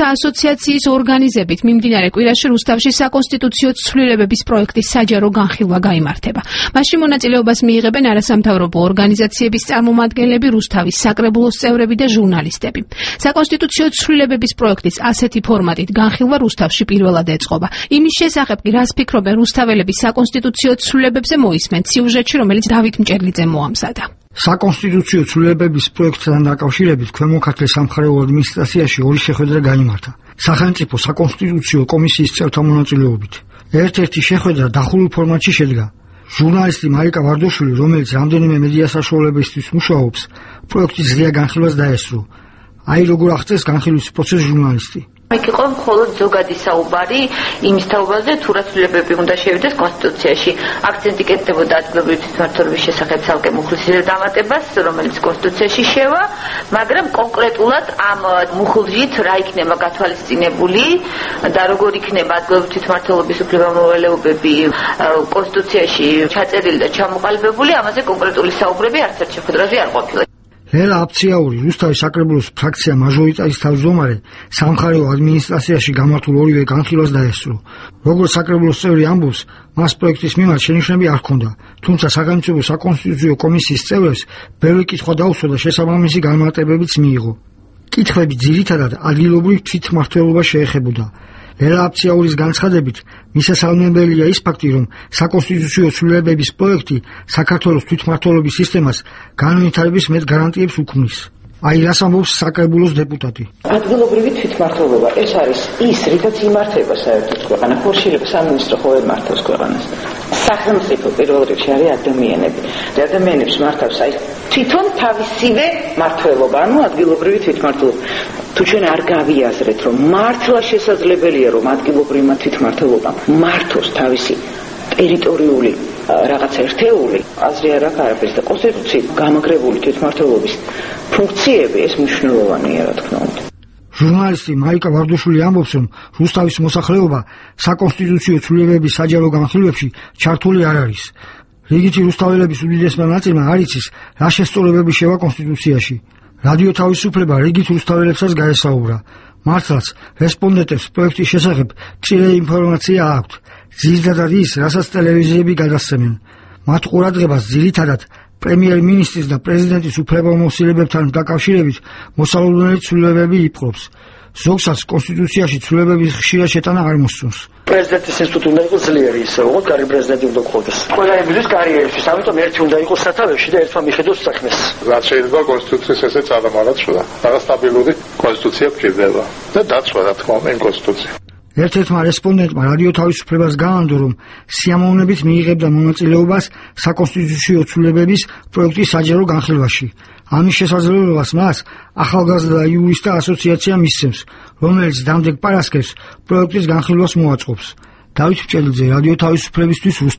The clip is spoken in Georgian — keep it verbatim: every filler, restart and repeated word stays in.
ასოციაციის ორგანიზებით მიმდინარე კვირაში რუსთავში საკონსტიტუციო ცვლილებების პროექტის საჯარო განხილვა გაიმართება. მასში მონაწილეობას მიიღებენ არასამთავრობო ორგანიზაციების წარმომადგენლები, რუსთავის საკრებულოს წევრები და ჟურნალისტები. საკონსტიტუციო ცვლილებების პროექტის ასეთი ფორმატით განხილვა რუსთავში პირველად ეწყობა. იმის შესახებ კი რას ფიქრობენ რუსთაველები საკონსტიტუციო ცვლილებებზე მოისმენთ სიუჟეტში, რომელიც დავით მჭერლიძემ მოამზადა. საკონსტიტუციო ცვლილებების პროექტთან დაკავშირებით ქვემო ქართლის სამხარეო ადმინისტრაციაში ორი შეხვედრა გაიმართა. სახელმწიფო საკონსტიტუციო კომისიის წევრთა მონაწილეობით. ერთ-ერთი შეხვედრა დახურულ ფორმატში შედგა. ჟურნალისტი მარიკა ვარდოშვილი, რომელიც რამდენიმე მედია საშუალებისთვის მუშაობს, პროექტის ღია განხილვას დაესწრო. აი როგორ აღწერს განხილვის პროცესს ჟურნალისტი. იქ იყო მხოლოდ ზოგადი საუბარი იმის თაობაზე, თუ რა ცვლილებები უნდა შევიდეს კონსტიტუციაში. აქცენტი კეთდებოდა ადგილობრივი თვითმმართველობის შესახებ ცალკე მუხლისის დამატებას, რომელიც კონსტიტუციაში შევა, მაგრამ კონკრეტულად ამ მუხლით რა იქნება გათვალისწინებული და როგორ იქნება ადგილობრივი თვითმმართველობის უფლებამოვალეობები კონსტიტუციაში ჩაწერილი და ჩამოყალიბებული, ამაზე კონკრეტული საუბრები არც ერთ შეხვედრაზე არ ყოფილა. ლელა აფციაური, რუსთავის საკრებულოს ფრაქცია მაჟორიტარის თავმჯდომარე, სამხარეო ადმინისტრაციაში გამართულ ორივე განხილვას დაესწრო. როგორც საკრებულოს წევრი ამბობს, მას პროექტის მიმართ შენიშვნები არ ჰქონდა, თუმცა სახელმწიფო საკონსტიტუციო კომისიის წევრებს ბევრი კითხვა დაუსვა და შესაბამისი განმარტებებიც მიიღო. კითხვები ძირითადად ადგილობრივ თვითმმართველობას შეეხებოდა. ლელა აფციაურის განცხადებით, მისასალმებელია ის ფაქტი, რომ საკონსტიტუციო ცვლილებების პროექტი საქართველოს თვითმმართველობის სისტემას განვითარების მეტ გარანტიებს უქმნის. აი რას ამბობს საკრებულოს დეპუტატი. ადგილობრივი თვითმმართველობა ეს არის ის, რითაც იმართება საერთოდ ქვეყანა, ხორშილება სამინისტრო ხო ემართავს ქვეყანას. სახელმწიფო პირველ რიგში არის ადამიანები. ადამიანებს მართავს აი თვითონ თავისივე მმართველობა, ანუ ადგილობრივი თვითმმართველობა. თუ ჩვენ არ გავიაზრეთ, რომ მართლა შესაძლებელია, რომ ადგილობრივმა თვითმმართველობამ მართოს თავისი ტერიტორიული რაღაც ერთეული, აზრი არ აქვს არაფერს და კონსტიტუციით გამაგრებული თვითმმართველობის ფუნქციები ეს მნიშვნელოვანია, რა თქმა უნდა. ჟურნალისტი მარიკა ვარდოშვილი ამბობს, რომ რუსთავის მოსახლეობა საკონსტიტუციო ცვლილებების საჯარო განხილვებში ჩართული არ არის. რიგითი რუსთაველების უდიდესმა ნაწილმა არ იცის, რა შესწორებები შევა კონსტიტუციაში. რადიო თავისუფლება რიგით რუსთაველებსაც გაესაუბრა. მართლაც, რესპონდენტებს პროექტის შესახებ მცირე ინფორმაცია აქვთ. ძირითადად ის, რასაც ტელევიზიები გადასცემენ. მათ ყურადღებას ძირითადად პრემიერ-მინისტრის და პრეზიდენტის უფლებამოსილებებთან დაკავშირებით მოსალოდნელი ცვლილებები იპყრობს. ზოგსაც კონსტიტუციაში ცვლილებების ხშირად შეტანა არ მოსწონს. პრეზიდენტის ინსტიტუტი უნდა იყოს ძლიერი ისე, როგორც კარი პრეზიდენტი უნდა გქონდეს. ყველა იმის კარიერისთვის, ამიტომ ერთი უნდა იყოს სათავეში და ერთმა მიხედოს საქმეს. რაც შეიძლება კონსტიტუციის ესე წარუმატებლად შუა. რაღაც სტაბილური კონსტიტუცია გვჭირდება და დაცვა რა თქმა უნდა იმ კონსტიტუციას. ერთ-ერთმა რესპონდენტმა რადიო თავისუფლებას გაანდო, რომ სიამოვნებით მიიღებდა მონაწილეობას საკონსტიტუციო ცვლილებების პროექტის საჯარო განხილვაში. ამის შესაძლებლობას მას ახალგაზრდა იურისტთა ასოციაცია მისცემს, რომელიც დამდეგ პარასკევს პროექტის განხილვას მოაწყობს. დავით მჭერლიძე, რადიო თავისუფლებისთვის.